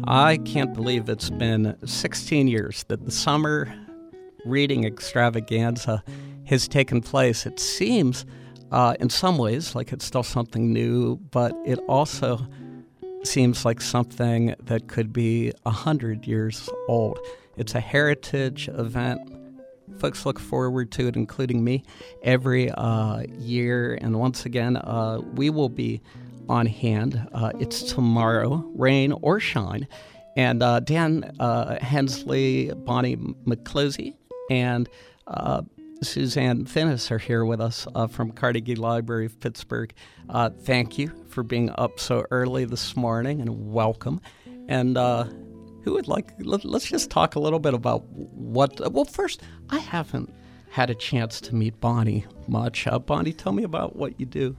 I can't believe it's been 16 years that the summer reading extravaganza has taken place. It seems, in some ways, like it's still something new, but it also seems like something that could be 100 years old. It's a heritage event. Folks look forward to it, including me, every year. And once again, we will be on hand. It's tomorrow, rain or shine. And Dan Hensley, Bonnie McClosey, and Suzanne Finnis are here with us from Carnegie Library of Pittsburgh. Thank you for being up so early this morning, and welcome. And who would like, let's just talk a little bit about well, first, I haven't had a chance to meet Bonnie much. Bonnie, tell me about what you do.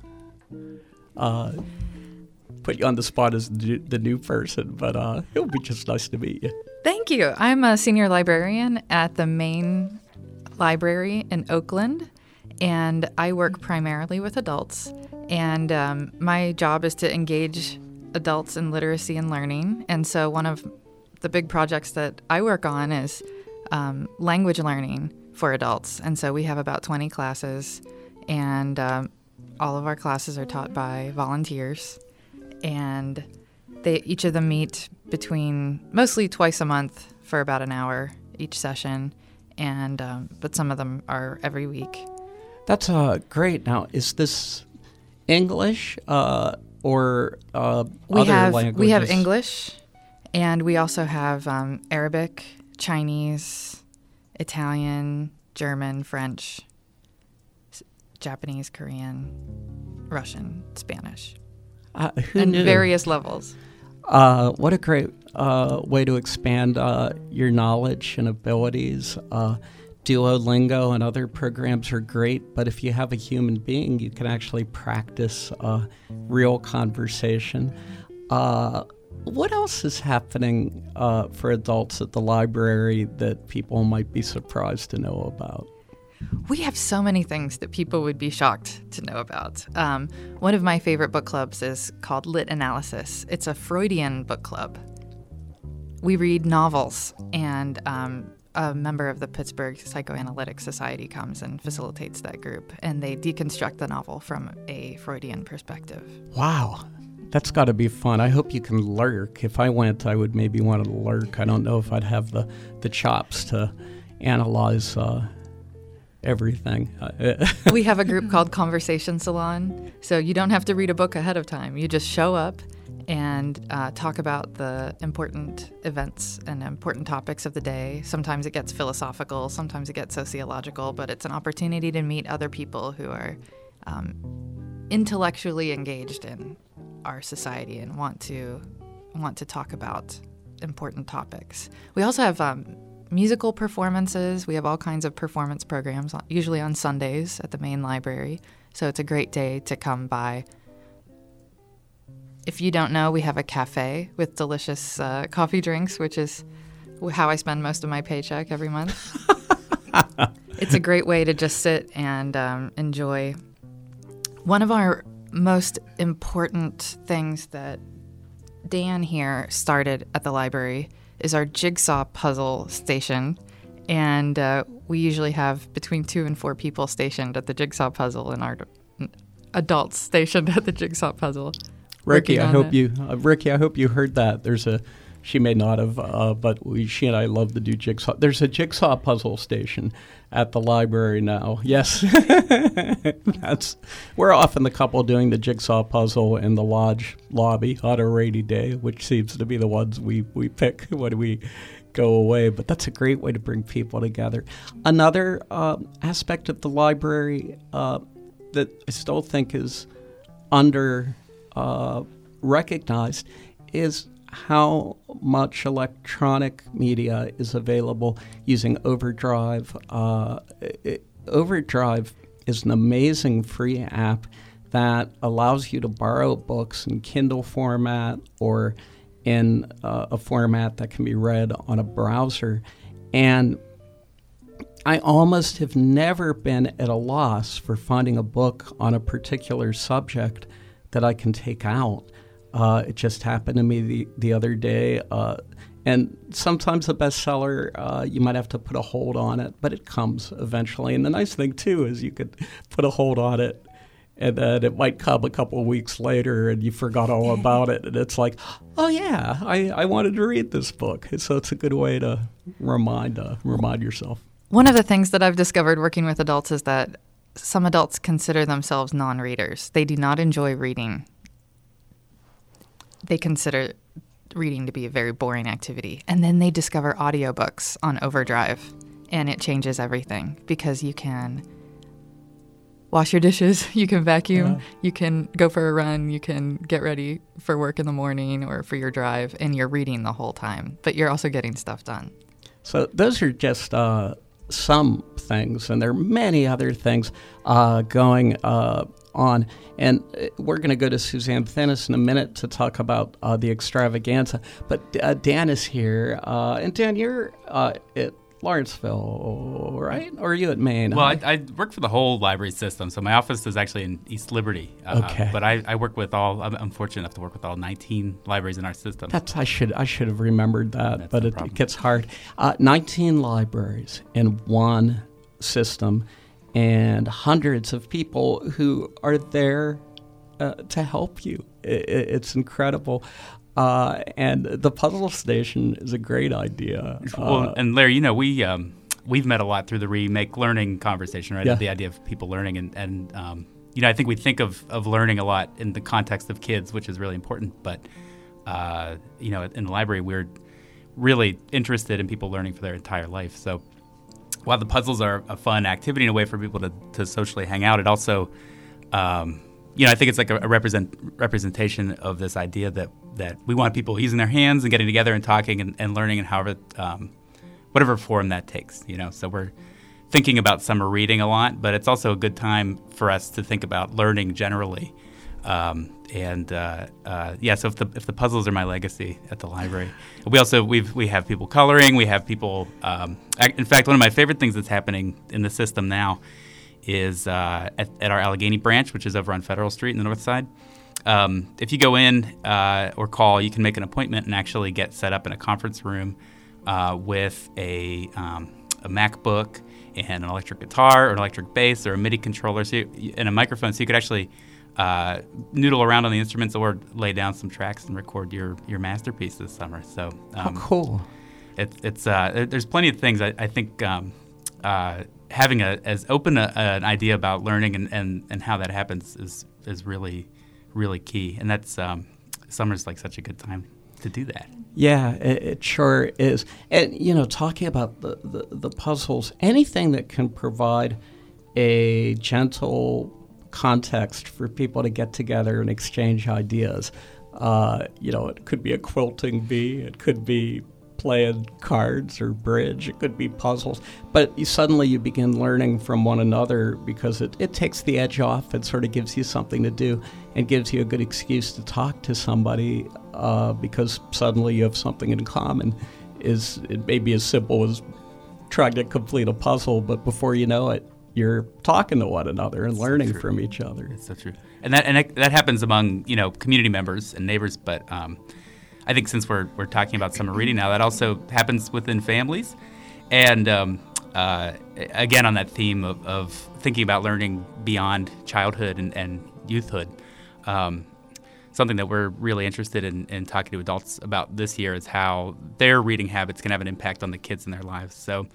Put you on the spot as the new person, but it would be just nice to meet you. Thank you. I'm a senior librarian at the Main Library in Oakland, and I work primarily with adults. And my job is to engage adults in literacy and learning. And so one of the big projects that I work on is language learning for adults. And so we have about 20 classes, and all of our classes are taught by volunteers. And each of them meet mostly twice a month for about an hour each session, and but some of them are every week. That's great. Now, is this English or other languages? We have English, and we also have Arabic, Chinese, Italian, German, French, Japanese, Korean, Russian, Spanish. Who knew? Various levels. What a great way to expand your knowledge and abilities. Duolingo and other programs are great, but if you have a human being, you can actually practice real conversation. What else is happening for adults at the library that people might be surprised to know about? We have so many things that people would be shocked to know about. One of my favorite book clubs is called Lit Analysis. It's a Freudian book club. We read novels, and a member of the Pittsburgh Psychoanalytic Society comes and facilitates that group, and they deconstruct the novel from a Freudian perspective. Wow. That's got to be fun. I hope you can lurk. If I went, I would maybe want to lurk. I don't know if I'd have the chops to analyze everything. We have a group called Conversation Salon, so you don't have to read a book ahead of time. You just show up and talk about the important events and important topics of the day. Sometimes it gets philosophical, sometimes it gets sociological, but it's an opportunity to meet other people who are intellectually engaged in our society and want to talk about important topics. We also have musical performances. We have all kinds of performance programs, usually on Sundays at the main library. So it's a great day to come by. If you don't know, we have a cafe with delicious coffee drinks, which is how I spend most of my paycheck every month. It's a great way to just sit and enjoy. One of our most important things that Dan here started at the library is our jigsaw puzzle station, and we usually have between 2 and 4 people stationed at the jigsaw puzzle, and our adults stationed at the jigsaw puzzle. Ricky, I hope you heard that. She may not have, but she and I love to do jigsaw. There's a jigsaw puzzle station at the library now. Yes, we're often the couple doing the jigsaw puzzle in the lodge lobby on a rainy day, which seems to be the ones we pick when we go away. But that's a great way to bring people together. Another aspect of the library that I still think is under recognized is how much electronic media is available using Overdrive. Overdrive is an amazing free app that allows you to borrow books in Kindle format or in a format that can be read on a browser. And I almost have never been at a loss for finding a book on a particular subject that I can take out. It just happened to me the other day. And sometimes a bestseller, you might have to put a hold on it, but it comes eventually. And the nice thing, too, is you could put a hold on it, and then it might come a couple of weeks later, and you forgot all about it. And it's like, oh, yeah, I wanted to read this book. And so it's a good way to remind yourself. One of the things that I've discovered working with adults is that some adults consider themselves non-readers. They do not enjoy reading. They consider reading to be a very boring activity. And then they discover audiobooks on Overdrive, and it changes everything because you can wash your dishes, you can vacuum, you can go for a run, you can get ready for work in the morning or for your drive, and you're reading the whole time, but you're also getting stuff done. So those are just some things, and there are many other things going on. And we're going to go to Suzanne Finnis in a minute to talk about the extravaganza. But Dan is here. And Dan, you're at Lawrenceville, right? Or are you at Maine? Well, I work for the whole library system. So my office is actually in East Liberty. Okay. But I work with I'm fortunate enough to work with all 19 libraries in our system. I should have remembered that, That's but no it problem. gets hard. 19 libraries in one system, and hundreds of people who are there to help you. It's incredible. And the puzzle station is a great idea. Well, and Larry, we've met a lot through the Remake Learning conversation, right? Yeah. The idea of people learning, and I think we think of learning a lot in the context of kids, which is really important. But in the library, we're really interested in people learning for their entire life. So while the puzzles are a fun activity and a way for people to socially hang out, it also, I think it's like a representation of this idea that we want people using their hands and getting together and talking and learning in however, whatever form that takes. So we're thinking about summer reading a lot, but it's also a good time for us to think about learning generally. So if the puzzles are my legacy at the library, we have people coloring, we have people. In fact, one of my favorite things that's happening in the system now is at our Allegheny branch, which is over on Federal Street in the north side. If you go in or call, you can make an appointment and actually get set up in a conference room with a MacBook and an electric guitar or an electric bass or a MIDI controller and a microphone, so you could actually noodle around on the instruments or lay down some tracks and record your masterpiece this summer. So how cool! It's there's plenty of things I think having as open an idea about learning and how that happens is really, really key. And that's summer's like such a good time to do that. Yeah, it sure is. And talking about the puzzles, anything that can provide a gentle context for people to get together and exchange ideas. It could be a quilting bee, it could be playing cards or bridge, it could be puzzles, but suddenly you begin learning from one another because it takes the edge off. It sort of gives you something to do and gives you a good excuse to talk to somebody because suddenly you have something in common. It may be as simple as trying to complete a puzzle, but before you know it, you're talking to one another and learning from each other. It's so true. And that happens among, community members and neighbors, but I think since we're talking about summer reading now, that also happens within families. And again, on that theme of thinking about learning beyond childhood and youthhood, something that we're really interested in talking to adults about this year is how their reading habits can have an impact on the kids in their lives. So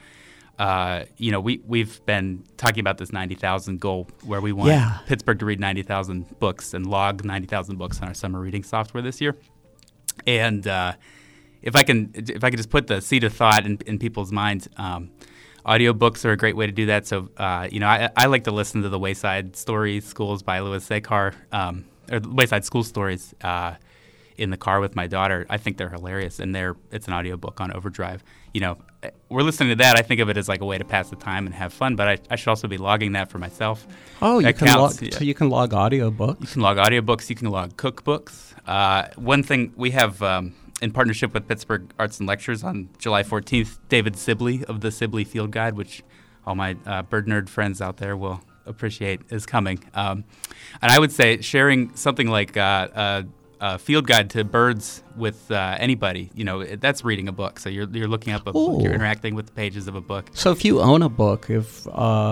we've been talking about this 90,000 goal where we want Pittsburgh to read 90,000 books and log 90,000 books on our summer reading software this year. And if I can just put the seed of thought in people's minds, audiobooks are a great way to do that. So, I like to listen to the Wayside Stories Schools by Louis Sekar, or Wayside School Stories in the car with my daughter. I think they're hilarious, and it's an audiobook on Overdrive. We're listening to that. I think of it as like a way to pass the time and have fun, but I should also be logging that for myself. Oh, you can log audiobooks? You can log audiobooks. You can log cookbooks. One thing we have in partnership with Pittsburgh Arts and Lectures on July 14th, David Sibley of the Sibley Field Guide, which all my bird nerd friends out there will appreciate, is coming. And I would say sharing something like a a field guide to birds with anybody, that's reading a book. So you're looking up a book, you're interacting with the pages of a book. So if you own a book, if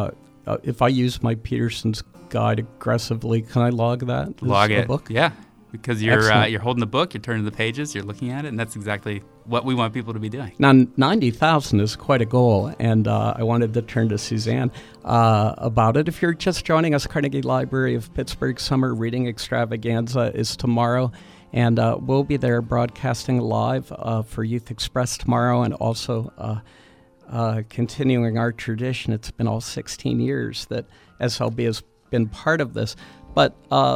I use my Peterson's Guide aggressively, can I log that? Log it. Book? Yeah, because you're holding the book, you're turning the pages, you're looking at it, and that's exactly what we want people to be doing. Now, 90,000 is quite a goal, and I wanted to turn to Suzanne about it. If you're just joining us, Carnegie Library of Pittsburgh Summer Reading Extravaganza is tomorrow, and we'll be there broadcasting live for Youth Express tomorrow, and also continuing our tradition. It's been all 16 years that SLB has been part of this, but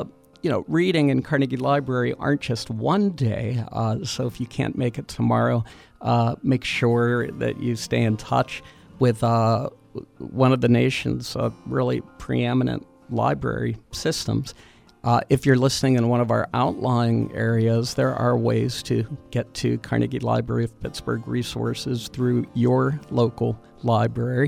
reading in Carnegie Library aren't just one day, so if you can't make it tomorrow, make sure that you stay in touch with one of the nation's really preeminent library systems. If you're listening in one of our outlying areas, there are ways to get to Carnegie Library of Pittsburgh resources through your local library.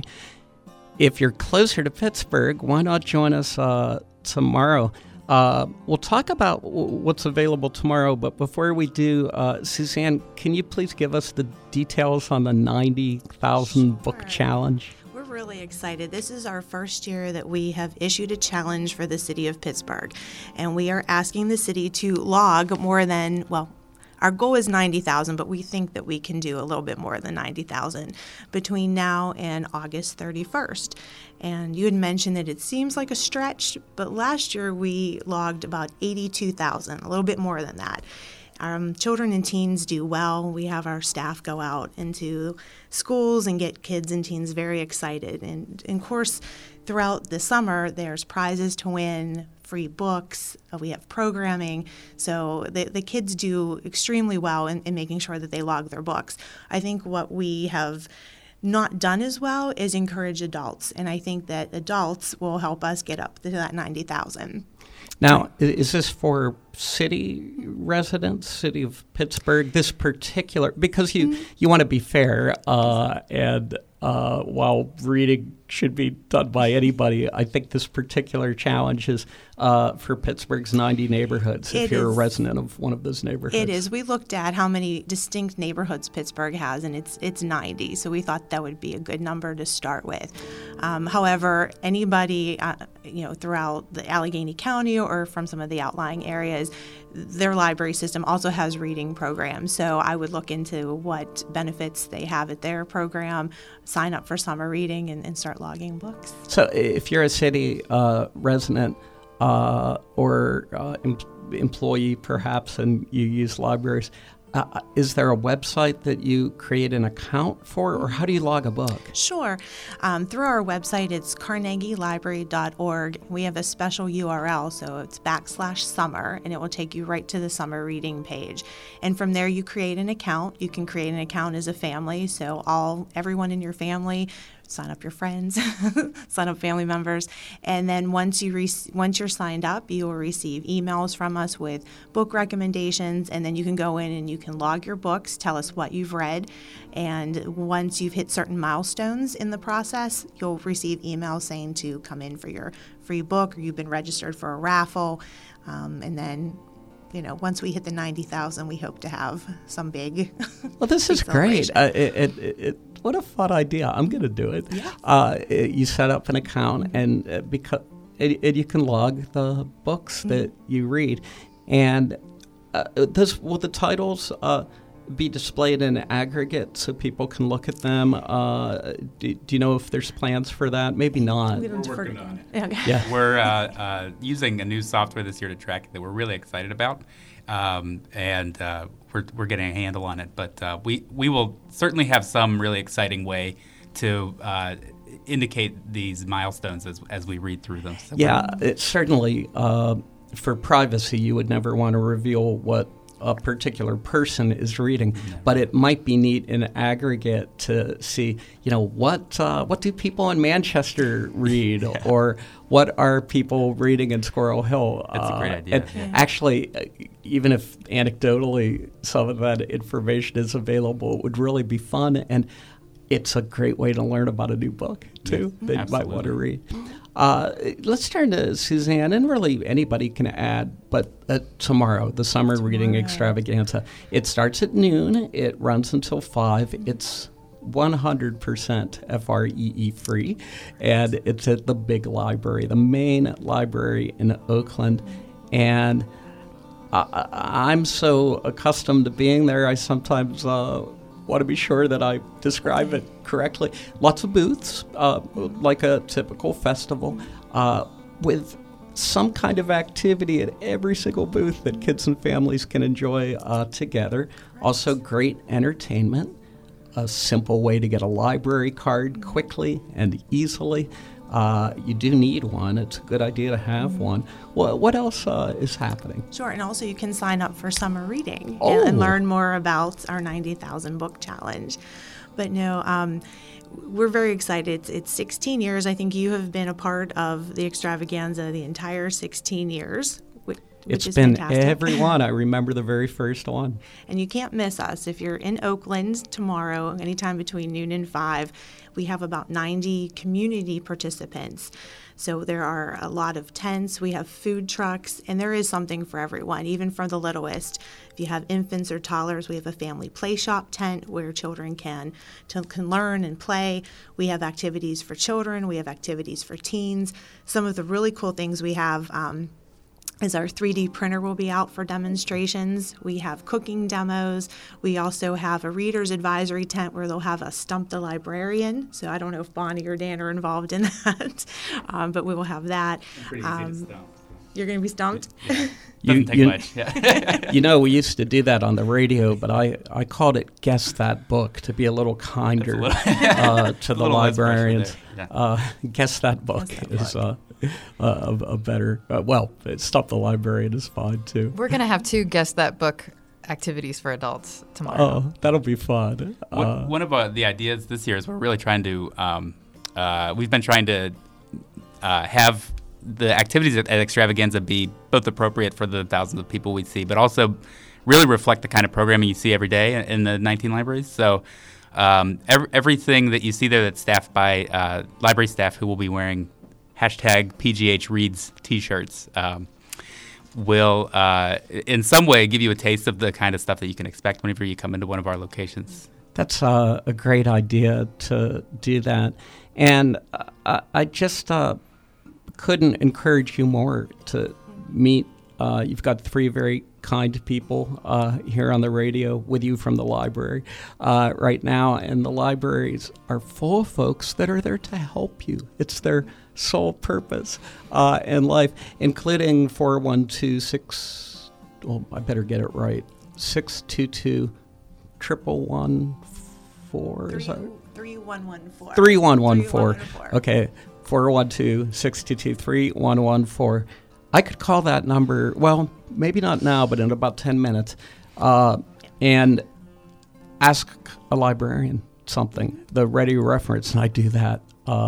If you're closer to Pittsburgh, why not join us tomorrow? We'll talk about what's available tomorrow, but before we do, Suzanne, can you please give us the details on the 90,000 book challenge? We're really excited. This is our first year that we have issued a challenge for the city of Pittsburgh, and we are asking the city to log more than, our goal is 90,000, but we think that we can do a little bit more than 90,000 between now and August 31st. And you had mentioned that it seems like a stretch, but last year we logged about 82,000, a little bit more than that. Children and teens do well. We have our staff go out into schools and get kids and teens very excited. And of course, throughout the summer, there's prizes to win, free books, we have programming. So the kids do extremely well in making sure that they log their books. I think what we have not done as well is encourage adults. And I think that adults will help us get up to that 90,000. Now, is this for city residents, city of Pittsburgh, this particular, because you want to be fair, and while reading should be done by anybody, I think this particular challenge is for Pittsburgh's 90 neighborhoods, if you're a resident of one of those neighborhoods. It is. We looked at how many distinct neighborhoods Pittsburgh has, and it's 90, so we thought that would be a good number to start with. However, anybody throughout the Allegheny County or from some of the outlying areas, their library system also has reading programs. So I would look into what benefits they have at their program, sign up for summer reading, and start logging books. So if you're a city resident or employee perhaps and you use libraries, is there a website that you create an account for, or how do you log a book? Sure. Through our website, it's carnegielibrary.org. We have a special URL, so it's /summer, and it will take you right to the summer reading page. And from there, you create an account. You can create an account as a family, so everyone in your family, sign up your friends, sign up family members, and then once you're signed up, you will receive emails from us with book recommendations, and then you can go in and you can log your books, tell us what you've read, and once you've hit certain milestones in the process, you'll receive emails saying to come in for your free book, or you've been registered for a raffle, and then once we hit the 90,000, we hope to have some big. Well, this is great. What a fun idea! I'm going to do it. Yeah. You set up an account, and you can log the books that you read, and will the titles be displayed in aggregate so people can look at them? Do you know if there's plans for that? Maybe not. We're working on it. Okay. Yeah. We're using a new software this year to track it that we're really excited about, and we're getting a handle on it. But we will certainly have some really exciting way to indicate these milestones as we read through them. So it's certainly for privacy, you would never want to reveal what a particular person is reading, but it might be neat in aggregate to see, what do people in Manchester read, or what are people reading in Squirrel Hill? That's a great idea. And actually, even if anecdotally some of that information is available, it would really be fun, and it's a great way to learn about a new book too that you might want to read. Let's turn to Suzanne, and really anybody can add, but tomorrow, the Summer Reading Extravaganza. It starts at noon. It runs until 5. It's 100% FREE free, and it's at the big library, the main library in Oakland. And I'm so accustomed to being there, I sometimes want to be sure that I describe it correctly. Lots of booths, like a typical festival, with some kind of activity at every single booth that kids and families can enjoy together. Also great entertainment, a simple way to get a library card quickly and easily. You do need one. It's a good idea to have one. Well, what else is happening? Sure, and also you can sign up for summer reading and learn more about our 90,000 book challenge. But no, we're very excited. It's 16 years. I think you have been a part of the extravaganza the entire 16 years. Which it's is been fantastic. Every one. I remember the very first one. And you can't miss us. If you're in Oakland tomorrow, anytime between noon and 5, we have about 90 community participants. So there are a lot of tents, we have food trucks, and there is something for everyone, even for the littlest. If you have infants or toddlers, we have a family play shop tent where children can learn and play. We have activities for children, we have activities for teens. Some of the really cool things we have is our 3D printer will be out for demonstrations. We have cooking demos. We also have a reader's advisory tent where they'll have a Stump the Librarian. So I don't know if Bonnie or Dan are involved in that, but we will have that. Pretty easy to stump. You're going to be stumped? Yeah. Doesn't take much. Yeah. We used to do that on the radio, but I called it Guess That Book to be a little kinder to the librarians. Yeah. Guess That Book is a better, Stump the Librarian is fine too. We're going to have 2 Guess That Book activities for adults tomorrow. Oh, that'll be fun. One of the ideas this year is we're really trying to, we've been trying to have the activities at Extravaganza be both appropriate for the thousands of people we see, but also really reflect the kind of programming you see every day in the 19 libraries. So everything that you see there that's staffed by library staff who will be wearing #PGH Reads t-shirts will in some way give you a taste of the kind of stuff that you can expect whenever you come into one of our locations. That's a great idea to do that. And I just couldn't encourage you more to meet. You've got 3 very kind people here on the radio with you from the library right now, and the libraries are full of folks that are there to help you. It's their sole purpose in life, including 412-6, I better get it right, 622-1114. 3114. 3114. Okay, 412-622-3114. I could call that number, well, maybe not now, but in about 10 minutes, and ask a librarian something, the ready reference, and I do that.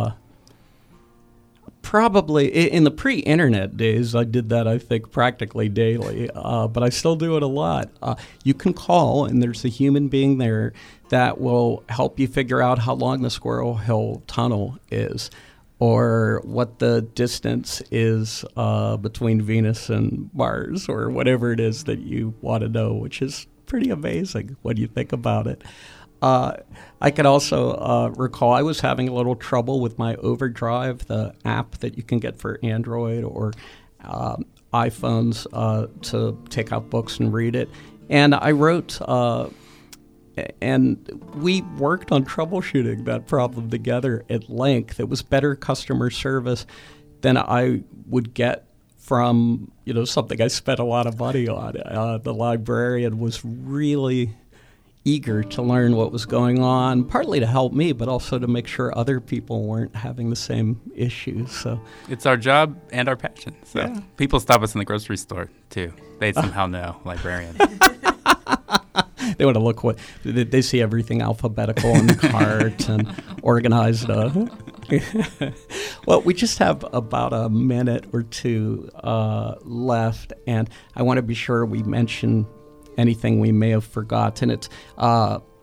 Probably in the pre-internet days, I did that, I think, practically daily, but I still do it a lot. You can call, and there's a human being there that will help you figure out how long the Squirrel Hill Tunnel is, or what the distance is between Venus and Mars, or whatever it is that you want to know, which is pretty amazing when you think about it. I could also recall I was having a little trouble with my Overdrive, the app that you can get for Android or iPhones to take out books and read it. And I wrote, and we worked on troubleshooting that problem together at length. It was better customer service than I would get from, something I spent a lot of money on. The librarian was really eager to learn what was going on, partly to help me, but also to make sure other people weren't having the same issues. So it's our job and our passion. So yeah. People stop us in the grocery store too. They somehow know librarians. They want to look they see everything alphabetical in the cart and organized. Well, we just have about a minute or two left, and I want to be sure we mention anything we may have forgotten. It's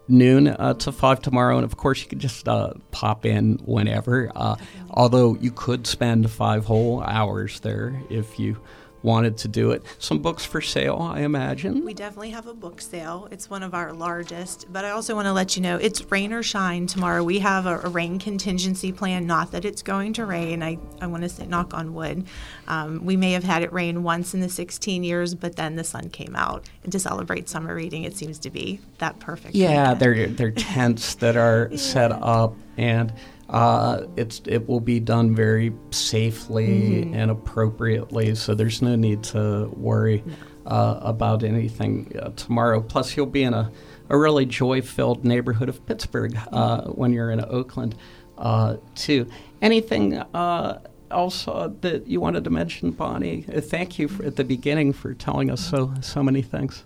noon to 5 tomorrow. And of course, you can just pop in whenever. Although you could spend 5 whole hours there if you wanted to do it. Some books for sale, I imagine. We definitely have a book sale. It's one of our largest, but I also want to let you know it's rain or shine tomorrow. We have a rain contingency plan, not that it's going to rain. I want to say knock on wood. We may have had it rain once in the 16 years, but then the sun came out. And to celebrate summer reading, it seems to be that perfect. Yeah, weekend. they're tents that are set up, and it will be done very safely and appropriately, so there's no need to worry about anything tomorrow. Plus, you'll be in a really joy-filled neighborhood of Pittsburgh when you're in Oakland, too. Anything else that you wanted to mention, Bonnie? Thank you at the beginning for telling us so many things.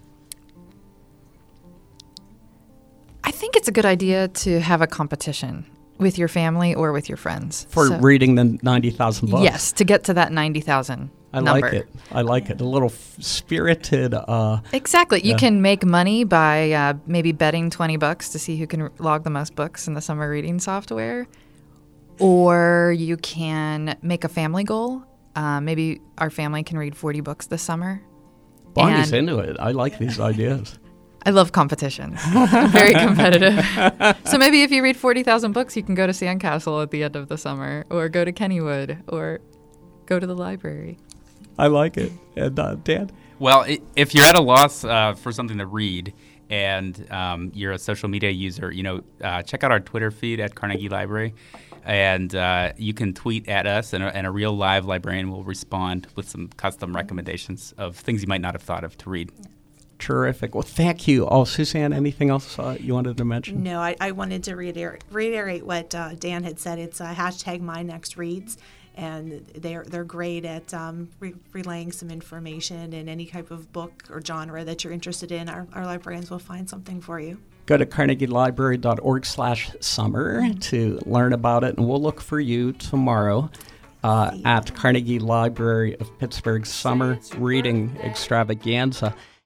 I think it's a good idea to have a competition with your family or with your friends. For reading the 90,000 books? Yes, to get to that 90,000 number. I like it. A little spirited. Exactly. You can make money by maybe betting $20 to see who can log the most books in the summer reading software. Or you can make a family goal. Maybe our family can read 40 books this summer. Bonnie's into it. I like these ideas. I love competitions. Very competitive. So maybe if you read 40,000 books, you can go to Sandcastle at the end of the summer, or go to Kennywood, or go to the library. I like it. And Dan? Well, if you're at a loss for something to read and you're a social media user, check out our Twitter feed at Carnegie Library. And you can tweet at us, and a real live librarian will respond with some custom recommendations of things you might not have thought of to read. Terrific. Well, thank you. Oh, Suzanne, anything else you wanted to mention? No, I wanted to reiterate what Dan had said. It's hashtag MyNextReads, and they're great at relaying some information in any type of book or genre that you're interested in. Our librarians will find something for you. Go to carnegielibrary.org/summer to learn about it, and we'll look for you tomorrow at Carnegie Library of Pittsburgh's Summer Reading Extravaganza.